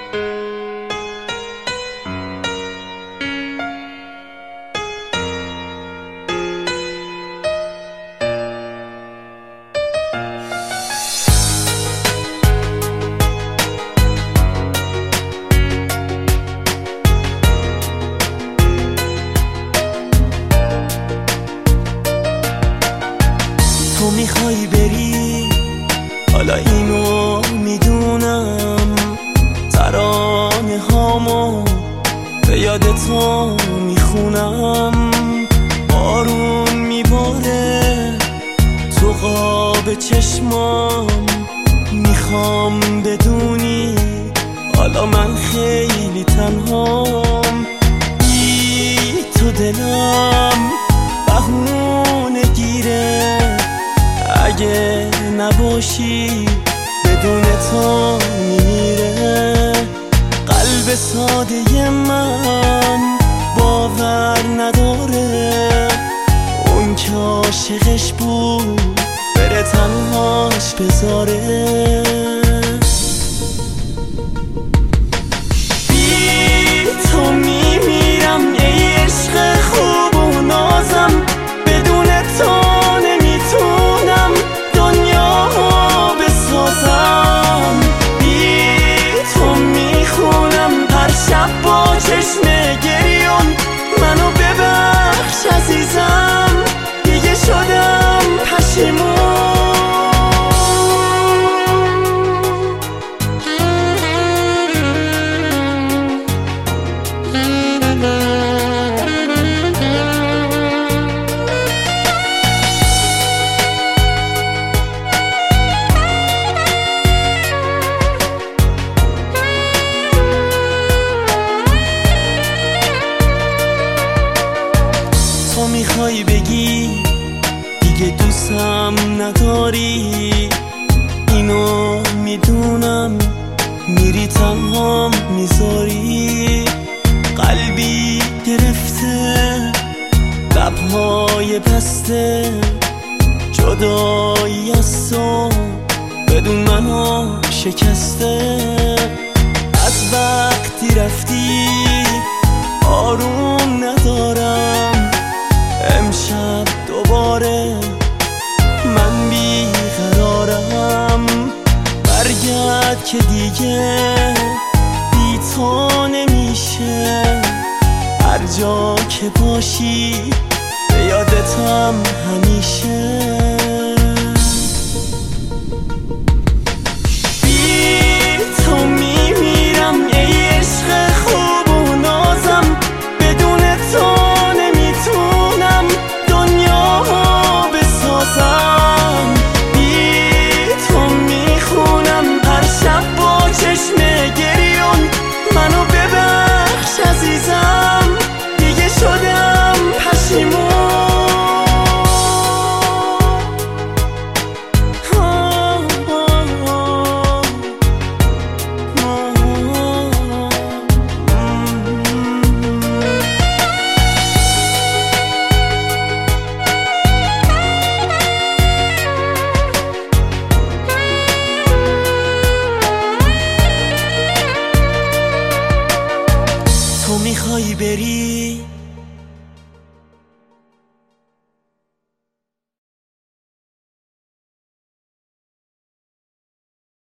تو میخوای بری، حالا اینو میدونم، ترانه هامو به یاد تو میخونم. بارون میباره تو قاب چشمام، میخوام بدونی حالا من خیلی تنهام. بی تو دلم بهونه گیره، اگه نباشی بدون تو میمیره. قلب ساده من باور نداره، اون که عاشقش بود بره تنهاش بذاره. بی تو میمیرم ای عشق خوب و نازم، بدون تو نمیتونم دنیا بسازم. بی تو میخونم هر شب با چشم گریون، منو ببخش عزیزم دیگه شدم پشیمون. تو میخوای بگی دیگه دوستم نداری، اینو میدونم، میری تنهام میذاری. قلبی گرفته لبهای بسته، جدایی از تو بدون منو شکسته. از وقتی رفتی آروم ندارم، امشب دوباره من بیقرارم. برگرد که دیگه بی تو نمیشه، هر جا که باشی به یادتم همیشه. بی تو میمیرم ای عشق خوب و نازم، بدون تو نمیتونم دنیا بسازم. بی تو میخونم هر شب با چشم گریون، منو ببخش عزیزم دیگه شدم پشیمون. تو میخوای بری،